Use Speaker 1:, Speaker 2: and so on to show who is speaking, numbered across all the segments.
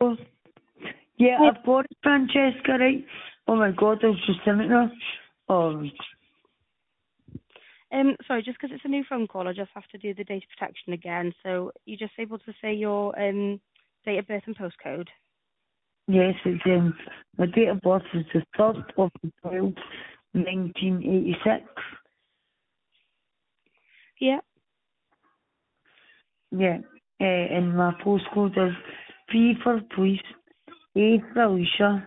Speaker 1: Yeah, I've got it, Francesca, right? Oh my God, I was just in it now. Oh,
Speaker 2: Sorry, just because it's a new phone call, I just have to do the data protection again. So you just able to say your date of birth and postcode?
Speaker 1: yes, it's my date of birth is the 3rd of the 12th, 1986.
Speaker 2: Yeah.
Speaker 1: Yeah, and my postcode is P for police, A for Alicia,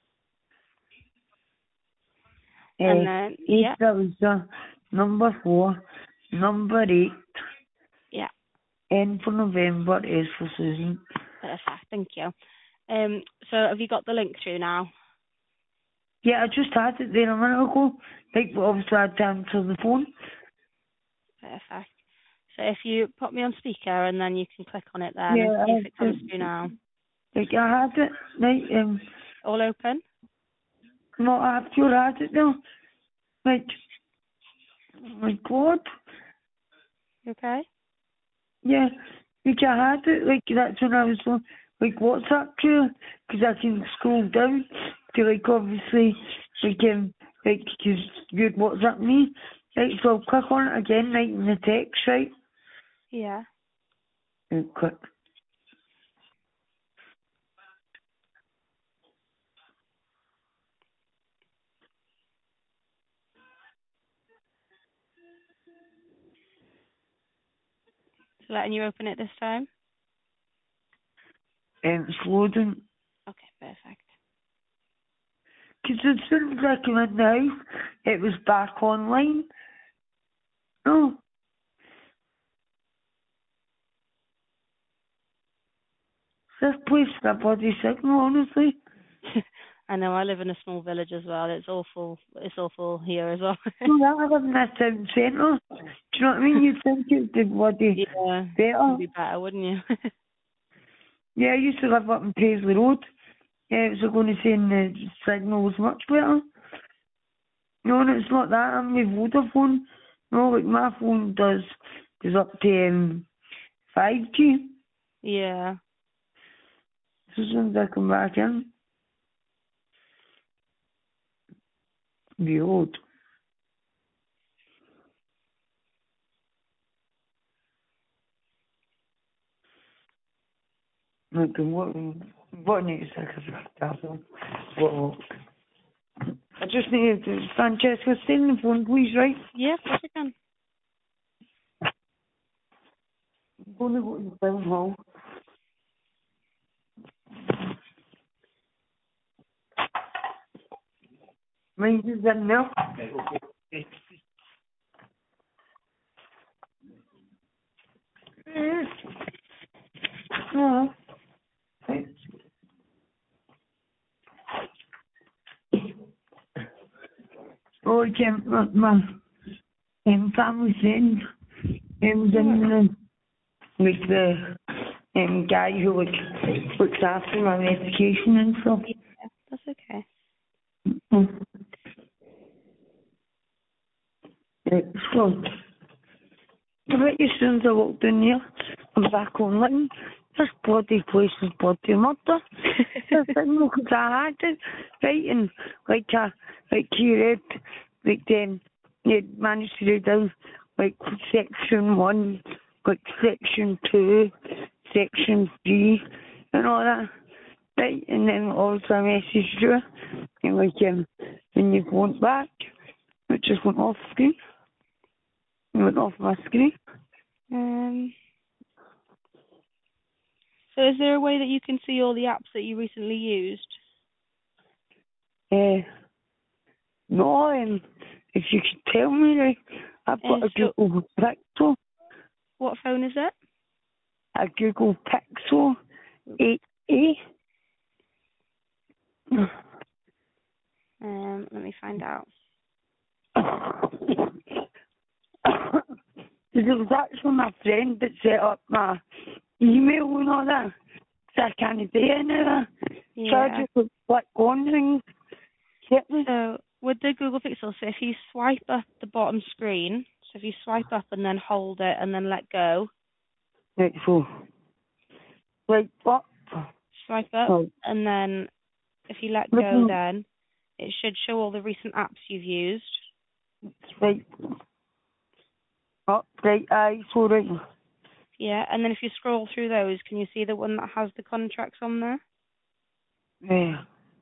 Speaker 2: And then,
Speaker 1: A
Speaker 2: yeah.
Speaker 1: for Alicia, number 4, number 8,
Speaker 2: Yeah.
Speaker 1: N for November, S for Susan.
Speaker 2: Perfect. Thank you. So have you got the link through now?
Speaker 1: Yeah, I just had it there a minute ago. Like, but obviously I had to answer the phone.
Speaker 2: Perfect. So if you put me on speaker and then you can click on it then and
Speaker 1: Yeah,
Speaker 2: see if it comes through now.
Speaker 1: like I had it, right,
Speaker 2: All open?
Speaker 1: no, I have to had it now. Like, oh my God.
Speaker 2: You okay?
Speaker 1: Yeah, like I had it, like that's when I was on, like WhatsApp to, because I can scroll down to like obviously, like, because you'd WhatsApp me, right, so I'll click on it again, right, in the text, right,
Speaker 2: Yeah.
Speaker 1: and click.
Speaker 2: So letting you open it this time?
Speaker 1: It's loading.
Speaker 2: Okay, perfect.
Speaker 1: Because as soon as I came in the house, it was back online. No, this place is a bloody signal, honestly.
Speaker 2: I know, I live in a small village as well. It's awful here as well.
Speaker 1: Well, I live in a town centre. Do you know what I mean? You'd think it'd be bloody
Speaker 2: Yeah,
Speaker 1: better.
Speaker 2: it'd be better, wouldn't you?
Speaker 1: Yeah, I used to live up in Paisley Road. Yeah, so going to say the signal was much better. No, and it's not that. I'm with Vodafone. No, like my phone goes up to 5G.
Speaker 2: Yeah.
Speaker 1: So as soon as I come back in, be old. Like, what needs I could what? I just need to, Francesca, stay on the phone, please, right?
Speaker 2: Yeah, of course I can.
Speaker 1: I'm going to go to the town hall. Mine is in there. No. Oh, I can't, my family friend, was in with the guy who looks after my medication and stuff.
Speaker 2: Yeah, that's okay.
Speaker 1: So, I bet you as soon as I walked in here, I'm back online. This bloody place is bloody murder. The thing because I had it, right, and like you read, like then you managed to read down like section 1, like section 2, section 3, and all that, right, and then also I messaged you, and like when you went back, it just went off screen, it went off my screen.
Speaker 2: So is there a way that you can see all the apps that you recently used?
Speaker 1: No, and if you could tell me, like, I've got a
Speaker 2: So
Speaker 1: Google Pixel,
Speaker 2: what phone is it?
Speaker 1: a Google Pixel 8A.
Speaker 2: Let me find out.
Speaker 1: Because it was actually my friend that set up my email and all that. So I can't do any of that. So I
Speaker 2: Yeah.
Speaker 1: just would click on things. Get me?
Speaker 2: So with the Google Pixel, so if you swipe up the bottom screen, so if you swipe up and then hold it and then let go,
Speaker 1: Right, so, like, what?
Speaker 2: Swipe up,
Speaker 1: Right.
Speaker 2: and then if you let go,
Speaker 1: Looking
Speaker 2: then it should show all the recent apps you've used.
Speaker 1: right. Oh, right, aye, sorry.
Speaker 2: Yeah, and then if you scroll through those, can you see the one that has the contracts on there?
Speaker 1: Yeah.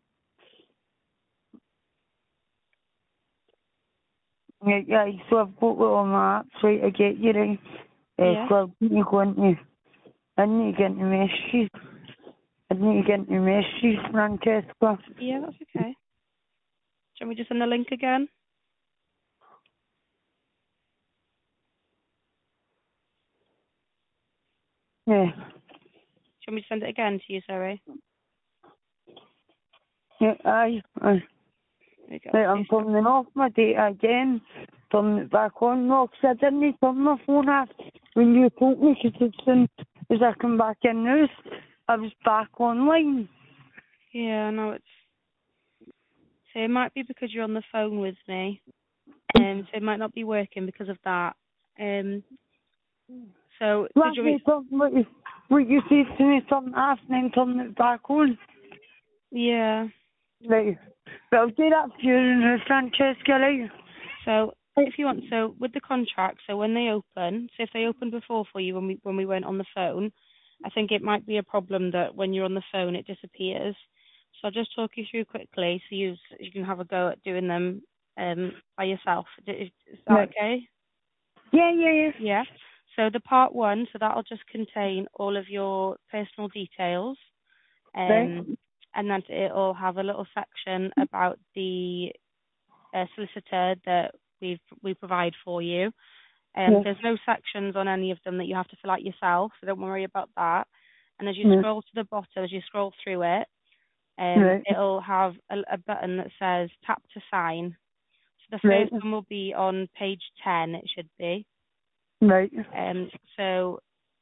Speaker 1: Yeah, so I've got it on my app, right, I get you, right.
Speaker 2: Yeah.
Speaker 1: So I need to go into, I need to get into messages. I need to get into messages, Francesca.
Speaker 2: Yeah, that's okay. Shall we just send the link again?
Speaker 1: Yeah.
Speaker 2: Shall we just send it again to you, sorry?
Speaker 1: Yeah, aye.
Speaker 2: There we go.
Speaker 1: Right, I'm turning off my data again. Turning it back on. No, 'cause I didn't turn my phone off when you told me, 'cause as I come back in now, I was back online.
Speaker 2: Yeah, no, so it might be because you're on the phone with me. So it might not be working because of that. So did
Speaker 1: Last
Speaker 2: you?
Speaker 1: night, what you said to me, turn it off and then turn it back on.
Speaker 2: Yeah.
Speaker 1: Right. But I'll do that for you now, Francesca, right?
Speaker 2: So if you want, so with the contract, so when they open, so if they opened before for you when we weren't on the phone, I think it might be a problem that when you're on the phone it disappears. So I'll just talk you through quickly so you can have a go at doing them by yourself. Is that
Speaker 1: Right.
Speaker 2: okay?
Speaker 1: Yeah.
Speaker 2: Yeah. So the part one, so that'll just contain all of your personal details,
Speaker 1: Right.
Speaker 2: and then it'll have a little section about the solicitor that we provide for you.
Speaker 1: Yeah.
Speaker 2: There's no sections on any of them that you have to fill out yourself, so don't worry about that. And as you
Speaker 1: Yeah.
Speaker 2: scroll to the bottom, as you scroll through it,
Speaker 1: Right.
Speaker 2: it'll have a button that says tap to sign. So the
Speaker 1: Right.
Speaker 2: first one will be on page 10, it should be.
Speaker 1: Right.
Speaker 2: So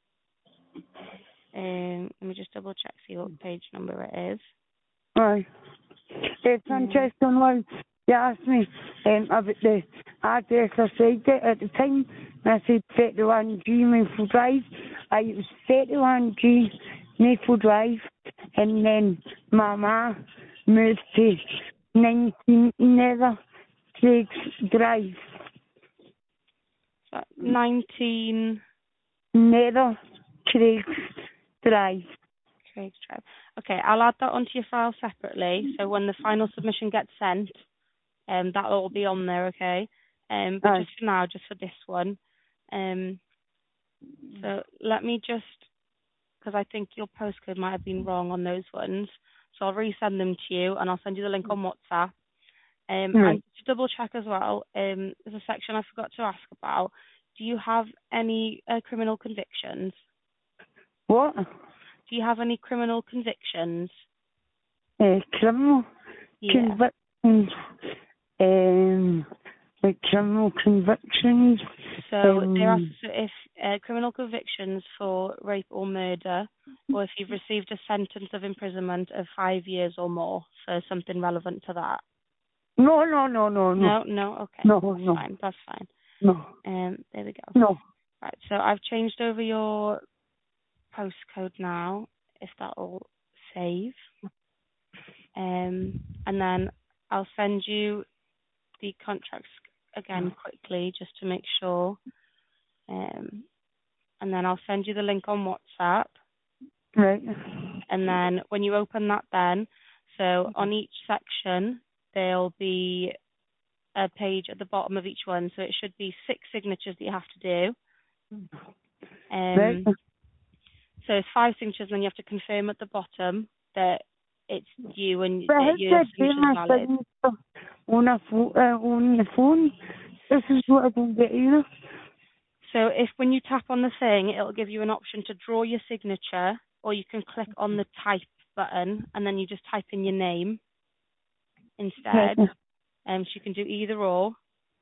Speaker 2: let me just double check, see what page number it is.
Speaker 1: Aye. Francesca, once you asked me about the address, I said it at the time. I said 31G Maple Drive. It was 31G Maple Drive. And then my ma moved to 19 Nether Craig's Drive.
Speaker 2: So 19
Speaker 1: Nether Craig's Drive.
Speaker 2: Craig's Drive. Okay, I'll add that onto your file separately. So when the final submission gets sent, that'll all be on there, okay? But just for now, just for this one. So let me just, because I think your postcode might have been wrong on those ones. So I'll resend them to you, and I'll send you the link on WhatsApp. And to double check as well, there's a section I forgot to ask about. Do you have any criminal convictions?
Speaker 1: What?
Speaker 2: Do you have any criminal convictions?
Speaker 1: Criminal convictions. Like criminal convictions.
Speaker 2: So they ask if criminal convictions for rape or murder, or if you've received a sentence of imprisonment of 5 years or more for something relevant to that.
Speaker 1: No.
Speaker 2: No. Okay.
Speaker 1: No.
Speaker 2: That's fine.
Speaker 1: No.
Speaker 2: There we go.
Speaker 1: No.
Speaker 2: Right. So I've changed over your postcode now. If that'll save, and then I'll send you the contracts again quickly just to make sure. And then I'll send you the link on WhatsApp.
Speaker 1: Right.
Speaker 2: And then when you open that then, so on each section, there'll be a page at the bottom of each one. So it should be 6 signatures that you have to do.
Speaker 1: Right.
Speaker 2: So it's 5 signatures, and then you have to confirm at the bottom that it's you and
Speaker 1: But
Speaker 2: that your signature is valid.
Speaker 1: on the phone. This is what I don't get either.
Speaker 2: So if when you tap on the thing, it'll give you an option to draw your signature, or you can click on the type button, and then you just type in your name instead. So you can do either or.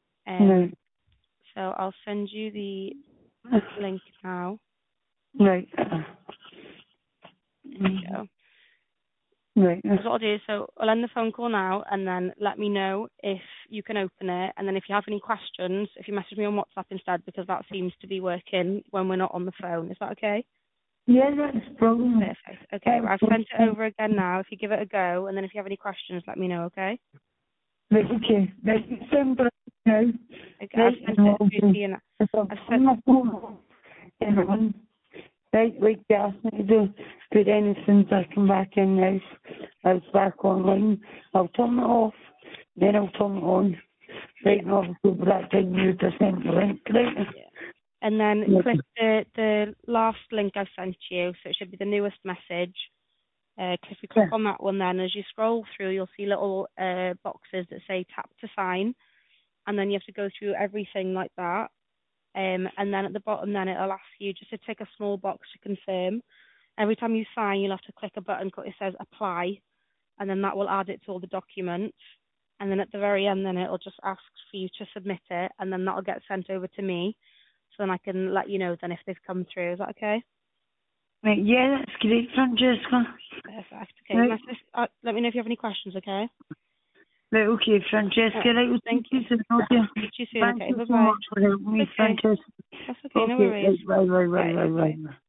Speaker 2: So I'll send you the link now.
Speaker 1: Right.
Speaker 2: There you go.
Speaker 1: Right.
Speaker 2: That's what I'll do. So I'll end the phone call now, and then let me know if you can open it. And then if you have any questions, if you message me on WhatsApp instead, because that seems to be working when we're not on the phone. Is that okay?
Speaker 1: Yeah, that's brilliant.
Speaker 2: Perfect. Okay, well, I've sent it over again now. If you give it a go, and then if you have any questions, let me know, okay?
Speaker 1: Right, okay. Right, it's simple now.
Speaker 2: Okay, I've sent it through to you now. I've sent,
Speaker 1: my phone and on. Right, like they asked me to do, but then as soon as I come back in now, I was back online. I'll turn it off, then I'll turn it on. Right, and obviously by that time you would have sent the link, right?
Speaker 2: yeah. And then
Speaker 1: Yeah.
Speaker 2: click the last link I've sent you, so it should be the newest message. If you click on that one then, as you scroll through, you'll see little boxes that say tap to sign, and then you have to go through everything like that. And then at the bottom then it'll ask you just to tick a small box to confirm. Every time you sign, you'll have to click a button that says apply, and then that will add it to all the documents. And then at the very end then it'll just ask for you to submit it, and then that'll get sent over to me, so then I can let you know then if they've come through. Is that okay?
Speaker 1: Right, yeah, that's great, Francesca.
Speaker 2: Perfect. Okay.
Speaker 1: Right.
Speaker 2: Let me know if you have any questions, okay?
Speaker 1: Right, okay, Francesca, right, we'll
Speaker 2: Thank
Speaker 1: speak
Speaker 2: you.
Speaker 1: to you soon, okay?
Speaker 2: Speak to you soon,
Speaker 1: Thank
Speaker 2: okay?
Speaker 1: you so
Speaker 2: Bye-bye.
Speaker 1: much for helping me,
Speaker 2: Okay.
Speaker 1: Francesca.
Speaker 2: That's okay, no
Speaker 1: Okay,
Speaker 2: worries.
Speaker 1: right, bye.